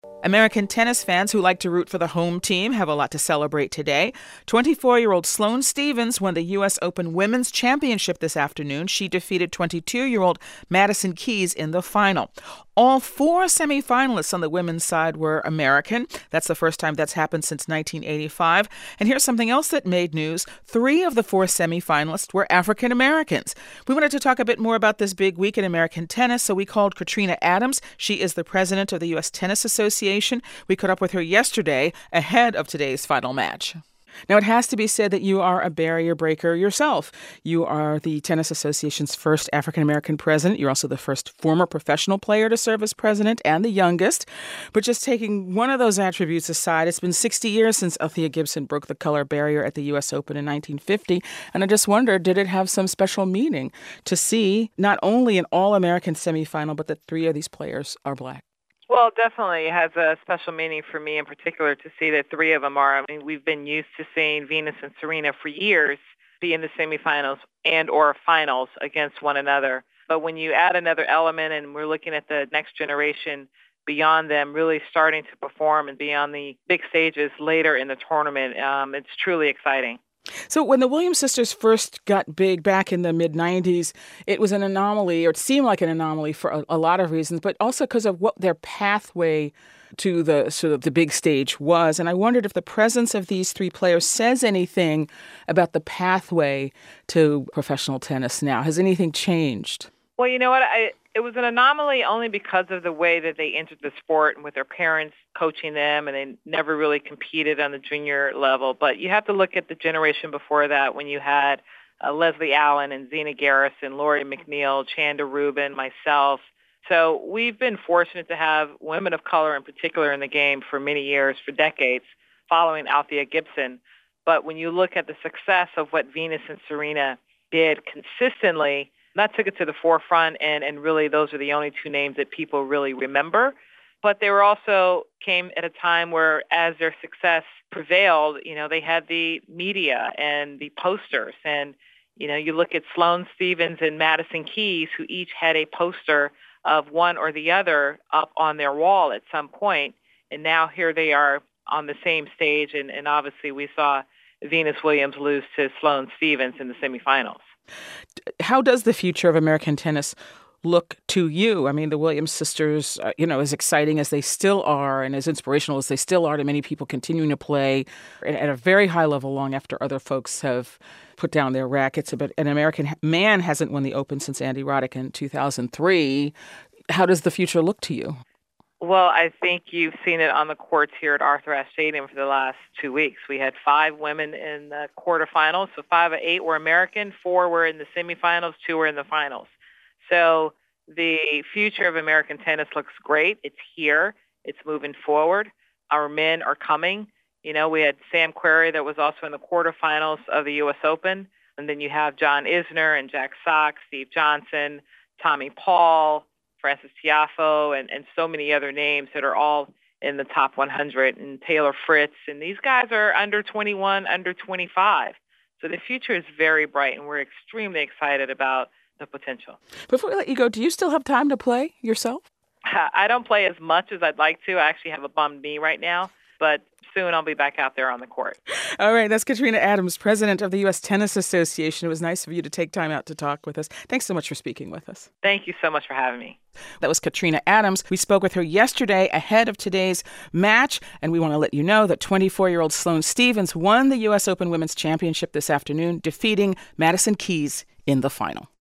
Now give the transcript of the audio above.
American tennis fans who like to root for the home team have a lot to celebrate today. 24-year-old Sloane Stephens won the U.S. Open Women's Championship this afternoon. She defeated 22-year-old Madison Keys in the final. All four semifinalists on the women's side were American. That's the first time that's happened since 1985. And here's something else that made news. 3 of the 4 semifinalists were African Americans. We wanted to talk a bit more about this big week in American tennis, so we called Katrina Adams. She is the president of the U.S. Tennis Association. We caught up with her yesterday ahead of today's final match. Now, it has to be said that you are a barrier breaker yourself. You are the Tennis Association's first African-American president. You're also the first former professional player to serve as president and the youngest. But just taking one of those attributes aside, it's been 60 years since Althea Gibson broke the color barrier at the U.S. Open in 1950. And I just wondered, did it have some special meaning to see not only an all-American semifinal, but that 3 of these players are Black? Well, definitely it has a special meaning for me in particular to see that 3 of them are. I mean, we've been used to seeing Venus and Serena for years be in the semifinals and or finals against one another. But when you add another element and we're looking at the next generation beyond them really starting to perform and be on the big stages later in the tournament, it's truly exciting. So when the Williams sisters first got big back in the mid-'90s, it was an anomaly, or it seemed like an anomaly for a lot of reasons, but also because of what their pathway to the sort of the big stage was. And I wondered if the presence of these 3 players says anything about the pathway to professional tennis now. Has anything changed? Well, you know what? It was an anomaly only because of the way that they entered the sport and with their parents coaching them, and they never really competed on the junior level. But you have to look at the generation before that when you had Leslie Allen and Zena Garrison, Lori McNeil, Chanda Rubin, myself. So we've been fortunate to have women of color in particular in the game for many years, for decades, following Althea Gibson. But when you look at the success of what Venus and Serena did consistently, that took it to the forefront, and really those are the only 2 names that people really remember. But they were also came at a time where as their success prevailed, they had the media and the posters. And, you look at Sloane Stephens and Madison Keys, who each had a poster of one or the other up on their wall at some point. And now here they are on the same stage. And obviously we saw Venus Williams lose to Sloane Stephens in the semifinals. How does the future of American tennis look to you? I mean, the Williams sisters, as exciting as they still are and as inspirational as they still are to many people continuing to play at a very high level long after other folks have put down their rackets. But an American man hasn't won the Open since Andy Roddick in 2003. How does the future look to you? Well, I think you've seen it on the courts here at Arthur Ashe Stadium for the last 2 weeks. We had 5 women in the quarterfinals, so 5 of 8 were American, 4 were in the semifinals, 2 were in the finals. So the future of American tennis looks great. It's here. It's moving forward. Our men are coming. We had Sam Querrey that was also in the quarterfinals of the U.S. Open. And then you have John Isner and Jack Sock, Steve Johnson, Tommy Paul, Francis Tiafoe, and so many other names that are all in the top 100, and Taylor Fritz. And these guys are under 21, under 25. So the future is very bright, and we're extremely excited about the potential. Before we let you go, do you still have time to play yourself? I don't play as much as I'd like to. I actually have a bummed knee right now, but soon I'll be back out there on the court. All right. That's Katrina Adams, president of the U.S. Tennis Association. It was nice of you to take time out to talk with us. Thanks so much for speaking with us. Thank you so much for having me. That was Katrina Adams. We spoke with her yesterday ahead of today's match, and we want to let you know that 24-year-old Sloane Stephens won the U.S. Open Women's Championship this afternoon, defeating Madison Keys in the final.